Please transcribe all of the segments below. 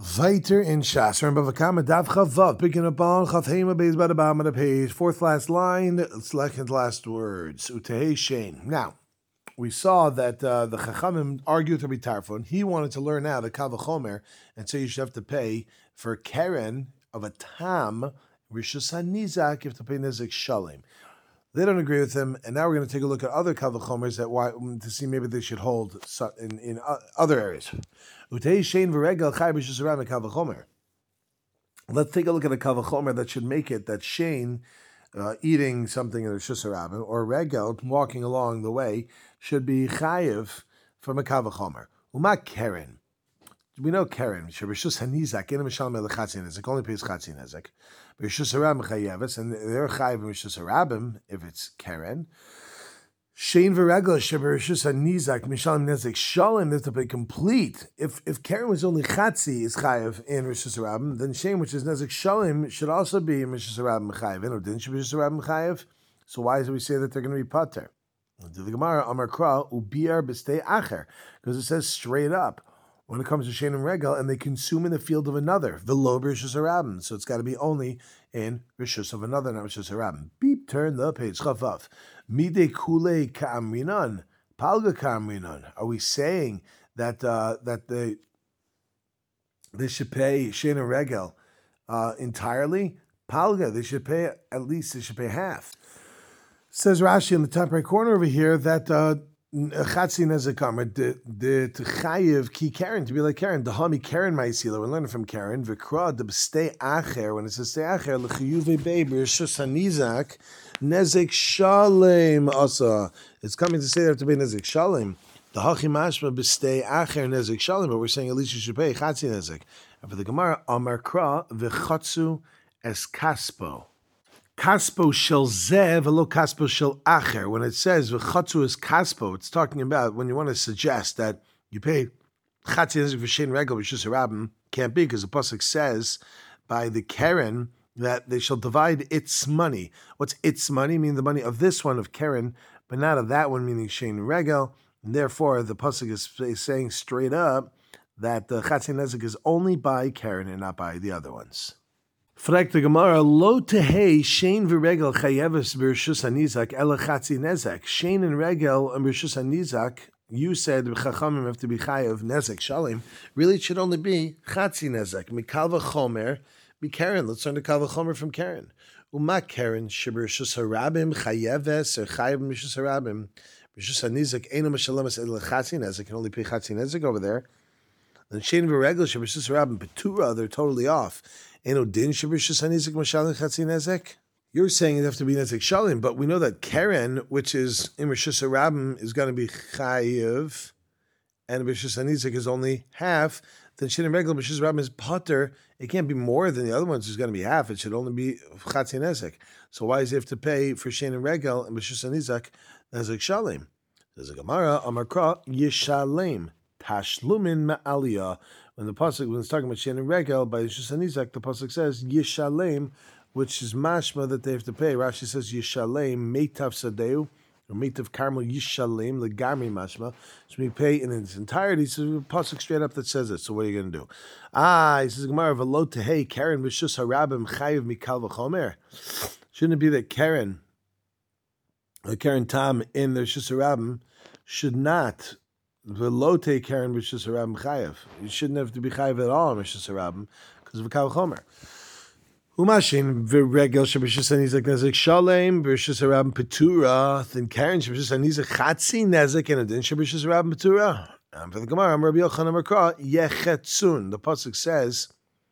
Weiter in Shas, remember Vakama Dav Chavav, picking up on Chavhema Beis by the bottom of the page, fourth last line, second last words, Utehei Shein. Now, we saw that the Chachamim argued to be Tarfon. He wanted to learn now the Kavachomer, and so you should have to pay for Keren of a Tam, Rishus HaNizak, you have to pay Nizik Shalim. They don't agree with him, and now we're going to take a look at other Kavachomers to see maybe they should hold in other areas. Let's take a look at a Kavachomer that should make it that Shane eating something in the Shusarabim or Regel walking along the way should be Chayiv from a Kavachomer. Uma Keren. We know Keren, Rishus HaNizak, in Mishalem El Chatzin Nezek, only pays Chatzin Nezek. Rishus HaRabim Chayeves, and they're Chayiv in Rishus HaRabim if it's Keren. Shein v'regel Rishus HaNizak, Mishalem Nezek, Shalem, they have to pay complete. If Keren was only Chatzi is Chayiv in Rishus HaRabim, then Shein, which is Nezek Shalem, should also be in Rishus HaRabim Chayiv. And didn't she Rishus HaRabim Chayiv? So why do we say that they're going to be Pater? The Gemara, Amar Kra, Ubiar B'stei Acher, because it says straight up, when it comes to Shein and Regel, and they consume in the field of another, V'lo Rishus HaRabim. So it's got to be only in Rishus of another, not Rishus HaRabim. Beep, turn the page. Chavav. Mide kule ka'amrinan, palga ka'amrinan. Are we saying that they should pay Shein and Regel entirely? Palga, they should pay at least. They should pay half. Says Rashi in the top right corner over here that Chatzi Nezekamer the Chayiv ki Keren to be like Keren the Hami Keren Ma'isila. We're learning from Keren V'kra the B'stei Acher when it says Stei Acher l'chiyuve bei b'rishus hanizak nezek shalem asa. It's coming to say they have to pay nezek shalem. The Hachi Mashma B'stei Acher nezek shalem, but we're saying at least you should pay Chatzi Nezek. And for the Gemara Amar Kra v'chatzu es kaspo. Kaspo shel zeh v'lo kaspo shel acher. When it says v'chatzu is kaspo, it's talking about when you want to suggest that you pay chatzi nezek for Shein Regel Rishus HaRabim. Can't be because the pasuk says by the Keren that they shall divide its money. What's its money? Meaning the money of this one of Keren, but not of that one, meaning Shein Regel. And therefore, the pasuk is saying straight up that the chatzi nezek is only by Keren and not by the other ones. Frek the Gemara, lo tehei Shein v'regel chayeves b'rishus hanizak ela chatzi nezek. Shein and regel and b'rishus hanizak, you said chachamim have to be chayev nezek shalim. Really, it should only be chatzi nezek. Mikal v'chomer b'Keren. Let's learn the kal v'chomer from Keren. Uma Keren sheb'rishus harabim chayeves or chayev b'rishus harabim b'rishus hanizak eno mishalemes ela chatzi nezek. Can only pay chatzi nezek over there. Then Shein v'regel sheb'rishus harabim petura, they're totally off. You're saying it have to be nezek shalim, but we know that Keren, which is in Rishus HaRabim, is going to be chayiv, and Rishus HaNizak is only half. Then Shein and Regel Rishus HaRabim is pater. It can't be more than the other ones. It's going to be half. It should only be chatzi nezek. So why does he have to pay for Shein and Regel and Rishus HaNizak nezek shalim? There's a Gemara Amarkra Yishalem Tashlumin Ma'aliyah. When the pasuk, when it's talking about Shein and Regel by Rishus HaNizak, the pasuk says Yishalem, which is mashma that they have to pay. Rashi says Yishalem Meitav Sadeu or Meitav Carmel Yishalem Legami mashma. So we pay in its entirety. So the pasuk straight up that says it. So what are you going to do? He says Gemara V'lo tehei Keren Rishus HaRabim Chayiv Mikal v'chomer. Shouldn't it be that Keren Tam in the Rishus HaRabim should not? The lote Keren Rishus HaRabim chayev. You shouldn't have to be chayev at all in Rishus HaRabim because of a kal chomer. Umashin v'regel sheb'Rishus HaNizak nezek shalem b'Rishus HaRabim petura. Then Keren sheb'Rishus HaNizak chatzi nezek and adin sheb'Rishus HaRabim petura. For the Gemara, Rabbi Yochanan Amar yechetzun. The pasuk says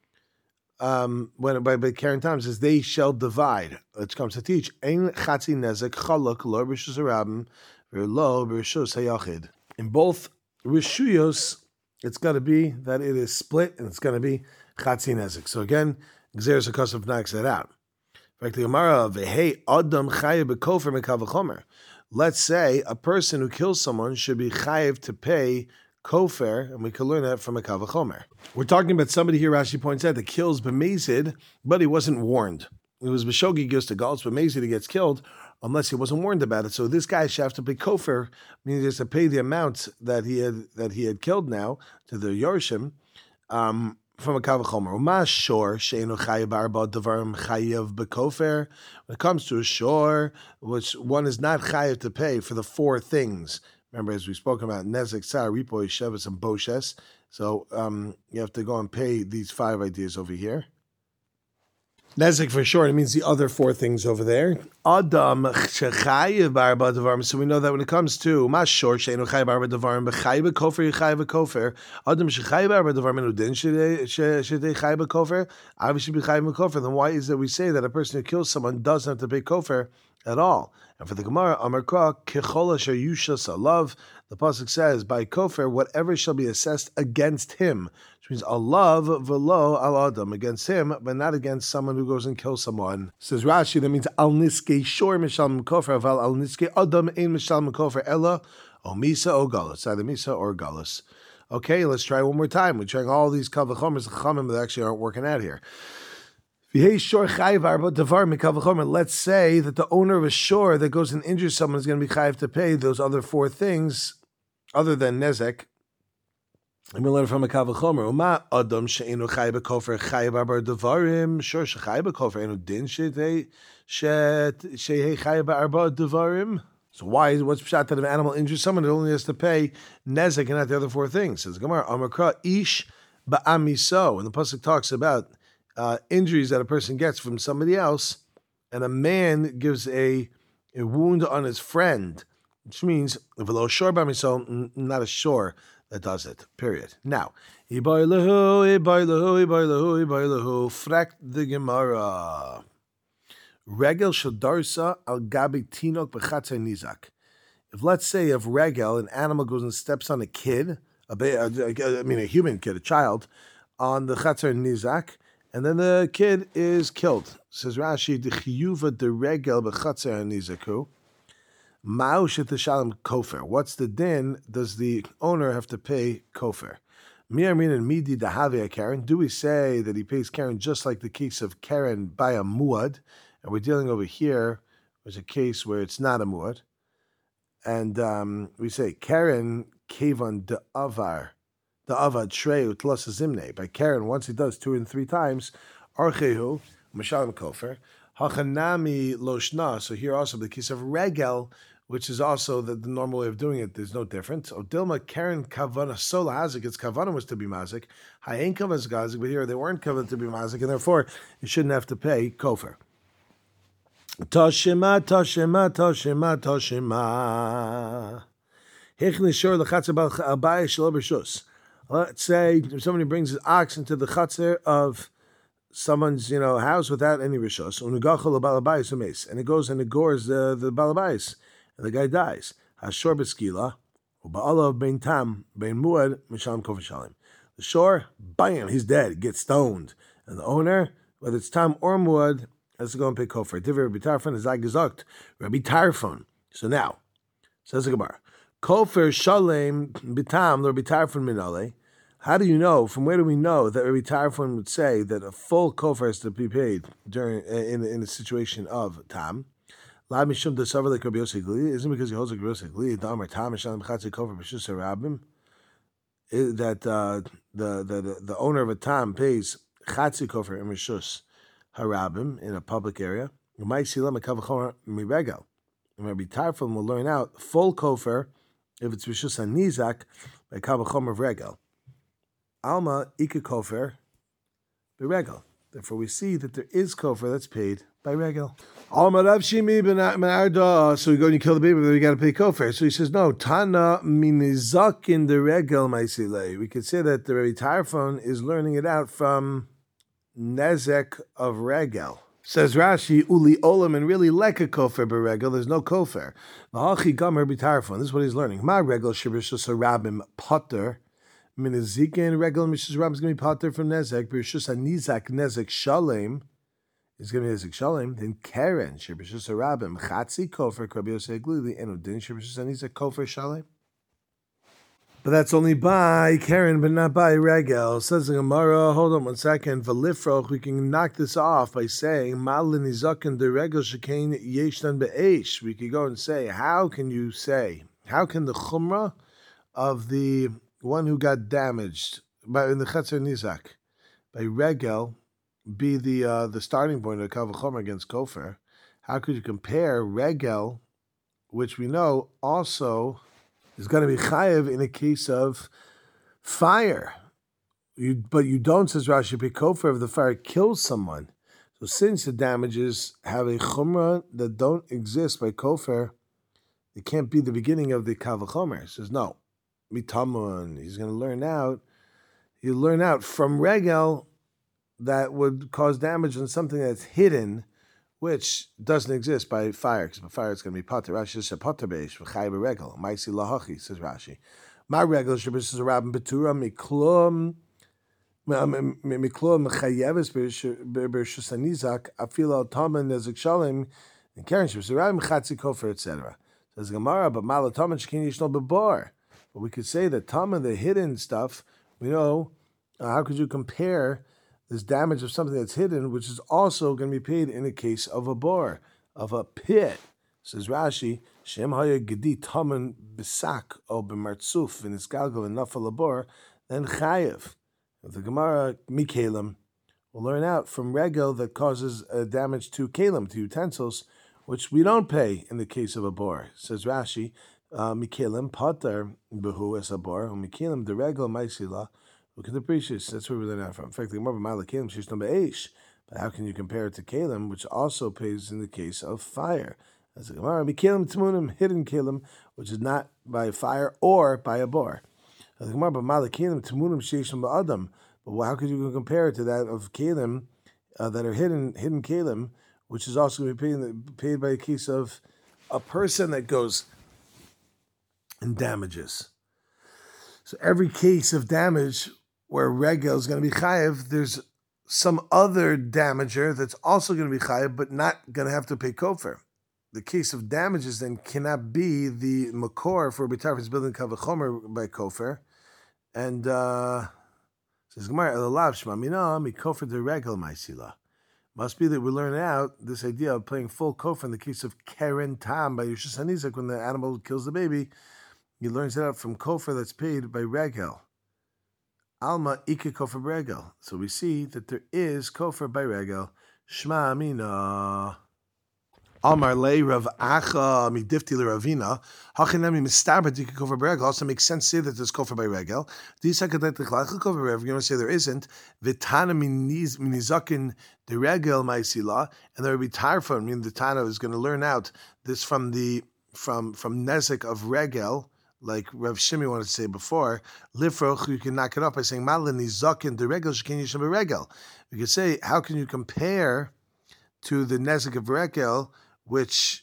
when by Keren Tam says they shall divide. It comes to teach ein chatzi nezek chaluk lo b'Rishus HaRabim v'lo b'Rishus HaYachid. In both Rishuyos, it's got to be that it is split, and it's going to be Chatzi Nezek. So again, Gzeres HaKosov knocks that out. In fact, the Gemara of Hey Adam Chayev B'Kofer Mekav V'Chomer. Let's say a person who kills someone should be chayev to pay kofer, and we can learn that from a Mekav V'Chomer. We're talking about somebody here, Rashi points out, that kills b'mezid, but he wasn't warned. It was b'shogi goes to galts, b'mezid he gets killed, unless he wasn't warned about it. So this guy should have to pay kofer, meaning he has to pay the amount that he had killed now to the Yorshim, from a kavachomer. Uma shor she'enu chayav ba'arba devarim chayav bekofer. When it comes to a shor, which one is not chayav to pay for the four things. Remember, as we spoke about, nezek, tsar, ripoy, shevis, and boshes. So you have to go and pay these 5 ideas over here. Nezek for sure, it means the other 4 things over there. Adam shechayev ba'arba devarim. So we know that when it comes to mashor she'enu chayev ba'arba devarim b'chayev kofer yechayev kofer. Adam shechayev ba'arba devarim enu din shedei chayev kofer. Obviously b'chayev kofer. Then why is it we say that a person who kills someone doesn't have to pay kofer at all? And for the Gemara, Amar Kra kechol asher yushas alav. The pasuk says by kofer whatever shall be assessed against him. Which means alav velo al adam, against him, but not against someone who goes and kills someone. Says Rashi, that means al niske shor mishal kofer, aval al niske adam ein mishal kofer ella o misa o galus, either misa or galus. Okay, let's try one more time. We're trying all these kavachomers, chamim that actually aren't working out here. Let's say that the owner of a shore that goes and injures someone is going to be chayiv to pay those other 4 things, other than nezek. And we learn from a kavachomer. Uma adam she'enu chayiv b'kofer chayiv arba devarim. Sure, shechayiv b'kofer enu din she'hei chayiv arba devarim. So what's pshat that if an animal injures someone, it only has to pay nezek and not the other 4 things? Says Gemara, Amakra ish ba'amiso. And the pasuk talks about injuries that a person gets from somebody else, and a man gives a wound on his friend, which means if a little shore by me, so not a shore that does it. Period. Now, frakt the Gemara. Regel shadarsa al gabi tinok b'chatzei nizak. If let's say if regel, an animal goes and steps on a kid, a human kid, a child, on the chatzei nizak, and then the kid is killed. Says Rashi, the chiyuva de regel b'chatzei nizaku. Ma'ushet shalom kofer. What's the din? Does the owner have to pay kofer? Mi'armin and midi dahave Karen. Do we say that he pays Karen just like the case of Karen by a muad? And we're dealing over here with a case where it's not a muad. And we say Karen kevan de avar. The avad shrei utlas zimne. By Karen, once he does 2 and 3 times, archehu mashalim kofer. Hachanami loshna. So here also the case of regel, which is also the normal way of doing it. There's no difference. Odilma Karen kavana sola hazik. Its kavana was to be mazik. Hayin kavana gazik, but here they weren't kavana to be mazik, and therefore you shouldn't have to pay kofer. Toshima, toshima, toshima, toshima. Hechni shor lechatzer bal abayis shelo b'shus. Let's say if somebody brings his ox into the chatzir of someone's house without any rishos, and it goes and it gores the balabais, and the guy dies. Hashor b'skila, u'ba'alav bein tam bein muad misham kofer shalim. The shore, bam, he's dead, gets stoned, and the owner, whether it's tam or muad, has to go and pay kofer. Divrei Rabbi Tarfon is gesagt Rabbi Tarfon. So now, says the Gemara, kofer shalem bitam Rabbi Tarfon minale. How do you know? From where do we know that Rabbi Tarfon would say that a full kofer has to be paid during in a situation of tam? La mishum desavar like Rabbi Yosef Glili. Isn't because he holds like Rabbi Yosef Glili. Damar tam mishalim chatzei kofer b'shus harabim. That the owner of a tam pays chatzei kofer in rishus harabim in a public area. Umay silam akavachomer miregel. And Rabbi Tarfon will learn out full kofer if it's rishus hanizak by kavachomer of regel. Alma ika kofer beregel. Therefore, we see that there is kofer that's paid by regel. Alma Rav Shimi ben Arda. So we go and you kill the baby, but we got to pay kofer. So he says, no, Tana minizak in the regel ma'isile. We could say that the Rabbi Tarfon is learning it out from nezek of regel. Says Rashi, uli olam, and really leka kofer beregel. There's no kofer. V'hachi gam Rabbi Tarfon. This is what he's learning. Ma regel shibishus harabim potter. Minizikin regel Mrs. Ram is going to be potter from nezek. B'rishus hanizak nezek shalem is going to be nezek shalem. Then Karen shibishus harabim chatzi kofer Rabbi Yosef Glili and udin shibishus hanizak kofer shalem. But that's only by Karen, but not by regel. Says the Gemara. Hold on one second. V'lifroch, we can knock this off by saying malin izakin de regel shekain yeshtan be'esh. We could go and say, how can the chumrah of the one who got damaged in the Chetzer Nizak by regel be the starting point of kal v'chomer against kofar, how could you compare regel, which we know also is going to be chayev in a case of fire? But you don't, says Rashi, be kofar if the fire kills someone. So since the damages have a chumrah that don't exist by kofar, it can't be the beginning of the kal v'chomer. It says no, mitamun. He's going to learn out. He'll learn out from regel that would cause damage on something that's hidden, which doesn't exist by fire, because by fire it's going to be potter. Rashi says potter beish v'chay b'regel. Ma'isi lahachi, says Rashi. My regel shabbos is a rabbin betura miklum mechayeves b'rshus hanizak afil al tamen nezik shalim and karen shabbos a rabbin chatzi kofar etc. Says Gemara, but mal tamen shkin yishno b'bar. But we could say that tamen, the hidden stuff, we know. How could you compare this damage of something that's hidden, which is also going to be paid in the case of a bor, of a pit? Says Rashi, Shem haya gedi tamen b'sak or b'martzuf v'nisgalgal v'nafal labor, then chayev. The Gemara mikalim will learn out from regel that causes damage to kalim, to utensils, which we don't pay in the case of a bor. Says Rashi, mikalim pater behu es a bor, mikalim the regel maisila. Look at the precious. That's where we learn out from. In fact, the Gemara b'mala kalim shesh no be'esh. But how can you compare it to kalim, which also pays in the case of fire? As the Gemara, kalim tmunim, hidden kalim, which is not by fire or by a bor. As the Gemara b'mala kalim tmunim shesh no be'adam. But how could you compare it to that of kalim that are hidden kalim, which is also going to be paid by a case of a person that goes and damages? So every case of damage where regel is going to be chayev, there's some other damager that's also going to be chayev, but not going to have to pay kofar. The case of damages then cannot be the makor for b'tarfis building kal v'chomer by kofar. And says Gemara, elalav shma mina mikofar de regel ma'isila. Must be that we learn out this idea of paying full kofar in the case of keren tam by Yeshus Hanizak, when the animal kills the baby. He learns it out from kofar that's paid by regel. Alma ike kofar regel. So we see that there is kofar by regel. Shma amina. Almar lei Rav Acha midifti leravina. Hachinami mistaber ike kofar regel. Also makes sense to say that there's kofar by regel. Disakadet lechlach kofar regel. You're going to say there isn't. Vitana minizakin the regel ma'isila, and there will be tarfa. I mean, the Tana is going to learn out this from nezek of regel. Like Rav Shimi wanted to say before, lifroch, you can knock it up by saying malin nizakin the regel shekin yishem regel. You could say, how can you compare to the nezek of regel, which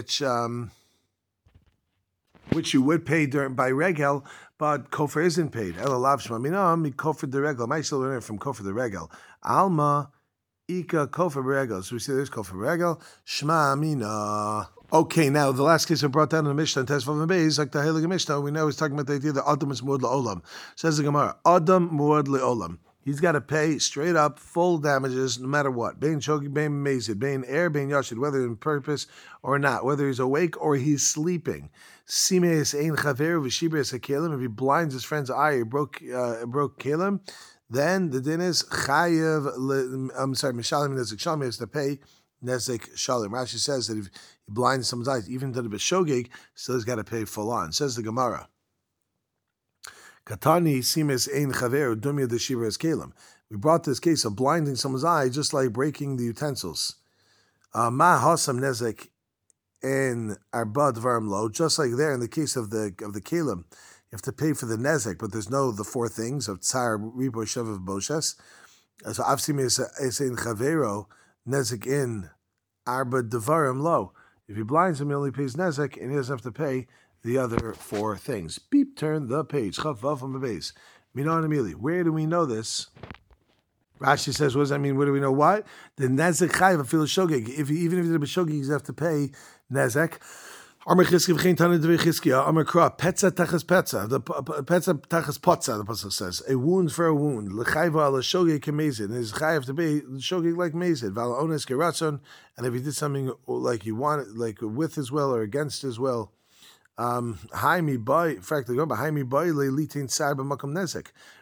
you would pay by regel, but kofar isn't paid. Elalav shma minam mi kofar the regel. I still learn it from kofar the regel. Alma ika kofar regel. So we say there's kofar regel. Shma mina. Okay, now the last case I brought down in the Mishnah, Tesvav and Beis, like the Heilige Mishnah, we know he's talking about the idea that Adam is muad le'olam. Says the Gemara, Adam muad le'olam. He's got to pay straight up full damages no matter what. Bein shogi, bein mezid, bein air, bein yashid, whether in purpose or not, whether he's awake or he's sleeping. Simeis ein chaver v'shibres hakelim. If he blinds his friend's eye, he broke kelim, then the din is chayev. Mishalim nezik shalom, he has to pay nezek shalim. Rashi says that if he blinds someone's eyes, even to the b'shogeg, still he's got to pay full on. Says the Gemara, Katani simes ein chaver dumya deshiva es kelim. We brought this case of blinding someone's eye, just like breaking the utensils. Ma hasam nezek in arba dvarim lo, just like there in the case of the kelim, you have to pay for the nezek, but there's no the four things of tsar ribo shevav boshes. So avsim es ein chavero nezek in arba dvarim lo. If he blinds him, he only pays nezek, and he doesn't have to pay the other four things. Beep, turn the page. Chavav on the base. Minon Amili. Where do we know this? Rashi says, what does that mean? Where do we know what? The nezek chayiv afil shogeg. Even if he did a shogeg, he's have to pay nezek. Amar Chizkiya v'chein tana devei Chizkiya. Amar Kra petza tachas petza. The petza tachas potza. The pasuk says a wound for a wound. L'chayva ala shogeg kemezid. His chayiv to pay shogeg like mezid. Val ones keratzon. And if he did something like he wanted, like with his will or against his will. In fact, we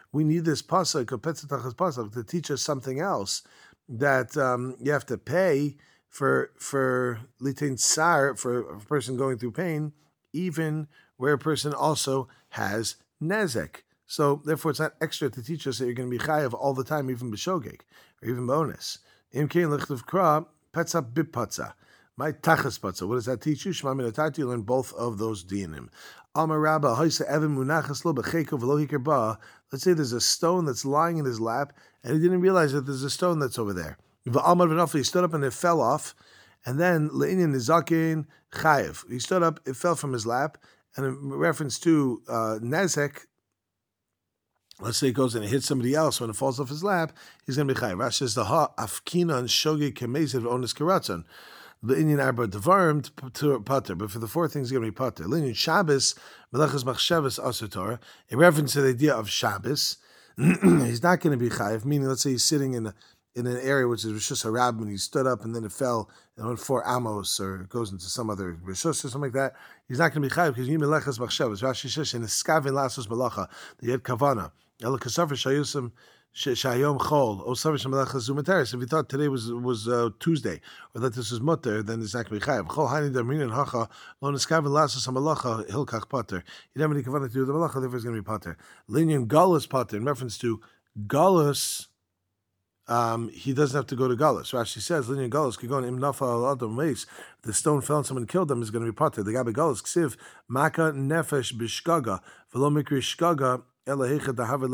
We need this pasuk, to teach us something else, that you have to pay for litain tsar, for a person going through pain, even where a person also has nezek. So therefore, it's not extra to teach us that you're going to be chayav all the time, even b'shogeg or even bonus. Im kein lichtav kra petza bipatza. My tachas patza. What does that teach you? Shema minatati. You learn both of those dinim. Alma Rabba hoisa evan munachas lo b'cheiko v'lo hikar ba. Let's say there's a stone that's lying in his lap, and he didn't realize that there's a stone that's over there. V'almad v'nafli, he stood up and it fell off, and then le'inyan nizakin chayev. He stood up, it fell from his lap, and in reference to nezek, let's say he goes and hits somebody else when it falls off his lap, he's going to be chayev. Rashi says the ha afkina and shogeg kemeziv onis karatzon. The Indian Arba Devarim to Pater, but for the four things, it's going to be Pater. Linyan Shabbos, Melechas Machshavas Asur Torah, a reference to the idea of Shabbos. He's not going to be Chayiv, meaning, let's say he's sitting in an area which is Rishus Harab, and he stood up and then it fell and went 4 amos, or it goes into some other Rishus or something like that. He's not going to be Chayiv because you need Melechas Machshavas. Rashi says, in the Skavin Lasos Melacha, the Yed Kavana, El Kasafar Shayusam. Shayom Chol, if you thought today was Tuesday, or that this is mutter, then it's not going to be chayav. Chol hani darmin and hacha lo neskaven lasas hamalacha hilkach pater. You don't have any kavanah to do the malacha, therefore it's going to be pater. Linyan galus pater, in reference to galus, he doesn't have to go to galus. Rashi says linyan galus kigon im nafa al adam meis. The stone fell and someone killed them is going to be pater. The gabe galus ksiv maka nefesh bishkaga v'lo mikri shkaga. It only was done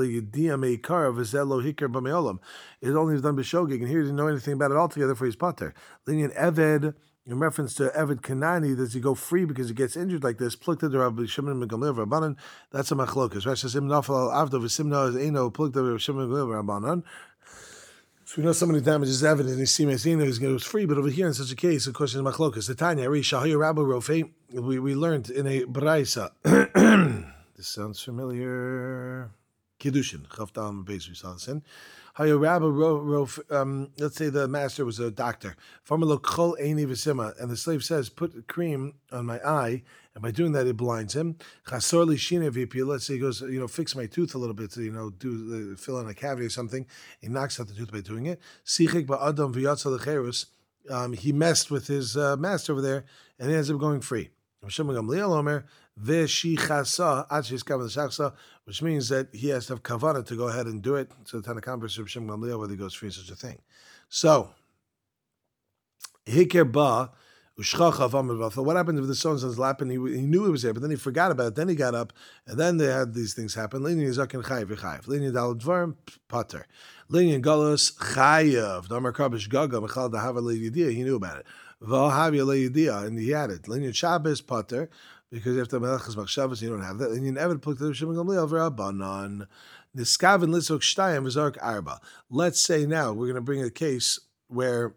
b'shogeg, and here he didn't know anything about it altogether for his pater. Linyan Eved, in reference to Eved Kanani, does he go free because he gets injured like this? Plukta de Rabbi Shimon ben Gamliel Rabbanan. That's a machlokas. Rashi says im nafal avdo v'simna is eno plukta de Rabbi Shimon ben Gamliel Rabbanan. So we know somebody damages Eved and he's going to free, but over here in such a case, of course, it's machlokas. The Tanya, Shahayu Rabbi Rofe, we learned in a Braisa. This sounds familiar. Kiddushin, Chavdal Beis, we saw this in. Let's say the master was a doctor. And the slave says, put cream on my eye, and by doing that, it blinds him. Let's say he goes, fix my tooth a little bit, to fill in a cavity or something. He knocks out the tooth by doing it. He messed with his master over there, and he ends up going free. Which means that he has to have kavanah to go ahead and do it. So the Tanakh versus Rav Shimon Gamliel, whether he goes free in such a thing. So, Hiker ba ushchachav. What happened if the stone was lap and he knew he was there, but then he forgot about it. Then he got up, and then they had these things happen. Linyan zaken chayiv v'chayiv. Linyan dalad dvarim pater. Linyan galus chayiv. Damar kabish gaga mechal dahava le'yidiyah. He knew about it. V'ahavya le'yidiyah, and he had it. Linyan Shabbos pater. Because you have to melechas machshavas, you don't have that. And you never put the Shimon Gamliel v'Rabbanan. Niskaven lisok shtayim v'zark arba. Let's say now we're going to bring a case where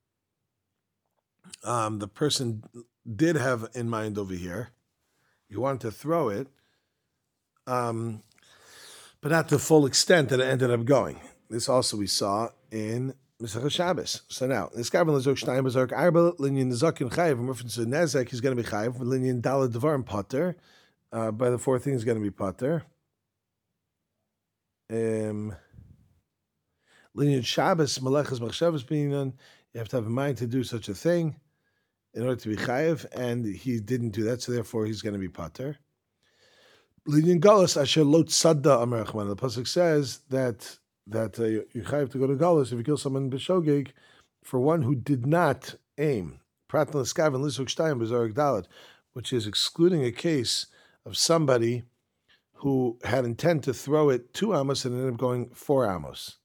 the person did have in mind over here. You wanted to throw it, but not to the full extent that it ended up going. This also we saw in Mesachah Shabbos. So now, this guy from Lezok Shnayim Bazark Arba Linyan Zakin Chayiv in reference to Nezek, he's going to be Chayiv. Linyan Dalad Devarim Pater. By the four things, going to be Pater. Linyan Shabbos Malechas Machshavas being done. You have to have a mind to do such a thing in order to be Chayiv, and he didn't do that, so therefore he's going to be Pater. Linyan Galus Asher Lot Sadda Amar Achman. The pasuk says that you have to go to Galus if you kill someone b'shogeg for one who did not aim. Which is excluding a case of somebody who had intent to throw it 2 amos and ended up going 4 amos.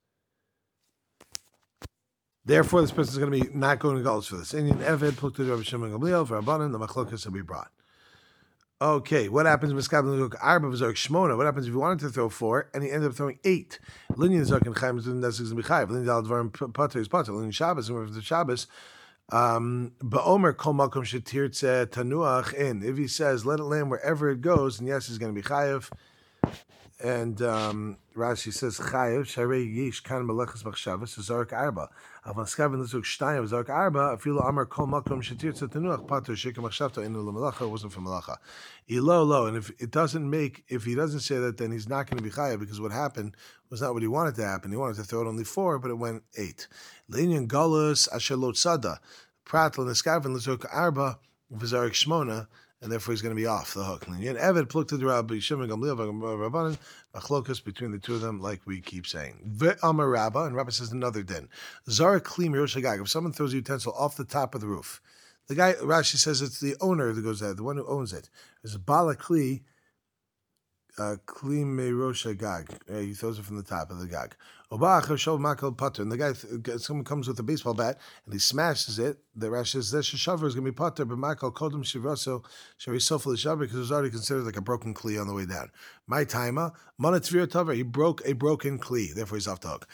Therefore, this person is going to be not going to Galus for this. Indian Eved, Plukta Rabbi Shimon Gamliel, for Rabbanan, the machlokas will be brought. Okay, what happens with Shmona? What happens if you wanted to throw 4 and he ended up throwing 8? Linyan Zaken Chaim is going to be Chayiv. Linyan Dal Dvarim Pater is Pater. Linyan Shabbos, and the Shabbos, Ba'omer Kol Makom Shetirtze Tanuach in. If he says let it land wherever it goes, and yes, he's going to be Chayiv. And Rashi says, Chayev, Sharei Yesh, Kan Melechas Machshavas, Zarek Arba. Avan Skavin Lizuk Shtayim, Zarek Arba, Afilu Amar Kol Makom Shatir Tzatanuach, Pater Shikam Machshavta, Inu Lamalacha, it wasn't for Malacha. Ilo, and if it doesn't make, if he doesn't say that, then he's not going to be Chayev, because what happened was not what he wanted to happen. He wanted to throw it only 4, but it went 8. Leinian Galus, Asher Lot Sada, Pratl and Skavin Lizuk Arba, Vizarek Shmona, and therefore he's going to be off the hook. And Eved plukta the Rabbi Shimon Gamliel Rabbanan machlokas between the two of them, like we keep saying. Ve'amar Rabba, and Rabba says another din. Zara kli mirosh hagag. If someone throws a utensil off the top of the roof, the guy Rashi says it's the owner that goes there, the one who owns it. There's a bala kli. Kli mirosh hagag. He throws it from the top of the gag. And the guy, someone comes with a baseball bat and he smashes it. The Rashi says, Shavar is going to be potter, but Makal Kodum Shivaso, Sharisofel Shavar, because it was already considered like a broken kli on the way down. My timer, Monatvir Tavar, he broke a broken kli, therefore he's off the hook.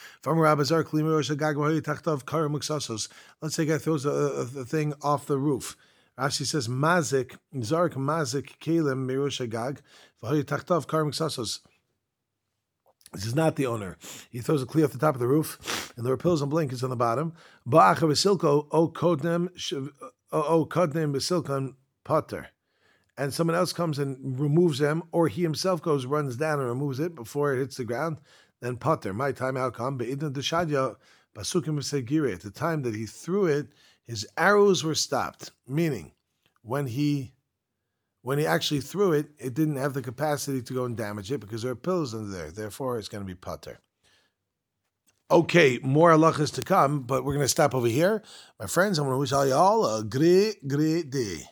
Let's say a guy throws a thing off the roof. Rashi says, Mazik, Zark Mazik Kalim Mirosh Agag, Vahoy Tachtov Karim Sasos. This is not the owner. He throws a kli off the top of the roof, and there are pills and blankets on the bottom. Ba'acha v'silko o kodnem v'silkon potter. And someone else comes and removes them, or he himself runs down and removes it before it hits the ground, then potter. My time outcome, be'idna deshadya basukim v'segire. At the time that he threw it, his arrows were stopped. Meaning, when he actually threw it, it didn't have the capacity to go and damage it because there are pills under there. Therefore, it's going to be potter. Okay, more halachas to come, but we're going to stop over here. My friends, I want to wish all you all a great day.